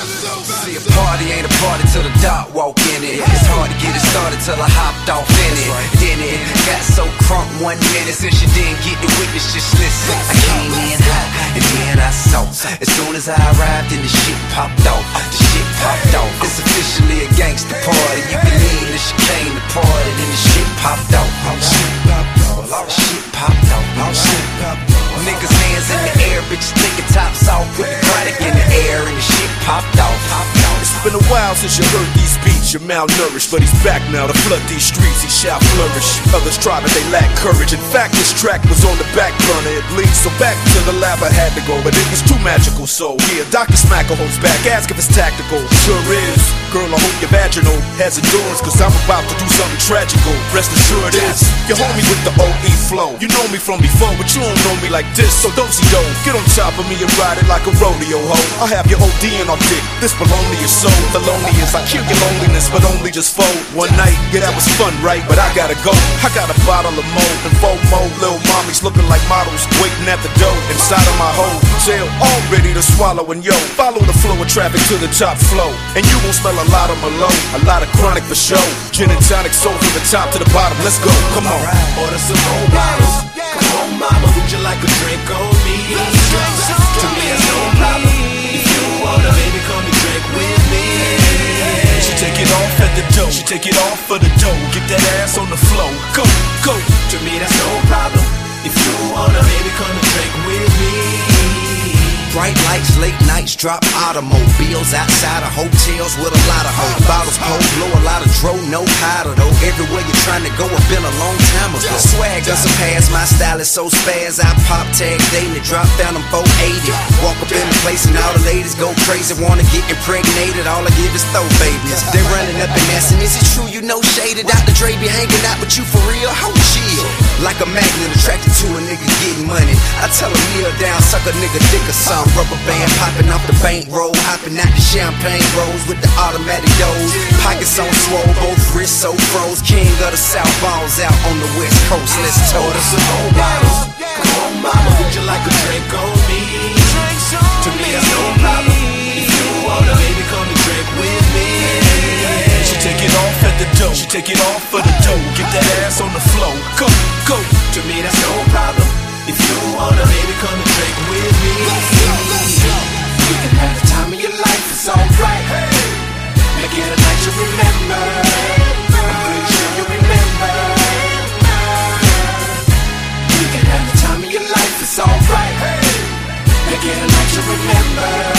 See, a party ain't a party till the doc walk in it. It's hard to get it started till I hopped off in it. Then it got so crunk 1 minute. Since you didn't get the witness, just listen. I came in hot and then I saw. As soon as I arrived, then the shit popped off. The shit popped off. It's officially a gangster party. You can leave that she came to party, then the shit popped off. Shit popped off. Shit popped off. Shit popped off. Niggas hands in the air, bitches taking tops off, put the chronic in the air, and the shit popped off. It's been a while since you heard these beats. You're malnourished, but he's back now to flood these streets. He shall flourish. Others try, but they lack courage. In fact, this track was on the back burner. It leads so back to the lab I had to go, but it was too magical. So here, Dr. Smacker holds back. Ask if it's tactical. Sure is. Girl, I hope your vaginal has endurance, cause I'm about to do something tragical. Rest assured is, you hold me with the OE flow. You know me from before, but you don't know me like this. So do-si-do, get on top of me and ride it like a rodeo hoe. I'll have you OD'ing off dick. This baloney is so felonious. I kill your loneliness, but only just fold. One night, yeah, that was fun, right? But I gotta go. I got a bottle of Mo and 4 more little mommies looking like models, waiting at the door inside of my hotel, all ready to swallow. And yo, follow the flow of traffic to the top flow, and you gon' smell a lot of Malone, a lot of chronic for show. Gin and tonic, soul from the top to the bottom. Let's go, come on. Order some more bottles. Come on, mama, would you like a drink on me? To me, it's no problem. If you wanna, baby, come and drink with me. She take it off at the dough. She take it off for the dough. Get that ass on the floor. Go, go. To me, that's no problem. If you wanna, baby, come and drink with me. Bright lights, late nights, drop automobiles outside of hotels with a lot of hoes. Bottles cold, blow a lot of dro, no powder though. Everywhere you're trying to go, I've been a long time ago. Swag doesn't pass, my style is so spaz. I pop tag dating, drop down them 480. Walk up in the place and all the ladies go crazy, wanna get impregnated. All I give is throw babies. They running up and asking, is it true you know shaded? Dr. Dre be hanging out with you for real? Hold chill. Like a magnet attracted to a nigga getting money. I tell him kneel down, suck a nigga dick or something. Rubber band popping off the bankroll, hopping out the champagne rolls with the automatic doors. Pockets on swole, both wrists so froze. King of the South, balls out on the West Coast. Let's order some more bottles. Come on, mama, would you like a drink on me? To me, that's no problem. If you wanna, baby, come and drink with me. She take it off at the dough. She take it off for the dough. Get that ass on the floor. Go, go. To me, that's no problem. If you wanna, baby, come and drink with me. You can have the time of your life, it's alright. Make it a night you remember. I'm pretty sure you remember. You can have the time of your life, it's alright. Make it a night you remember.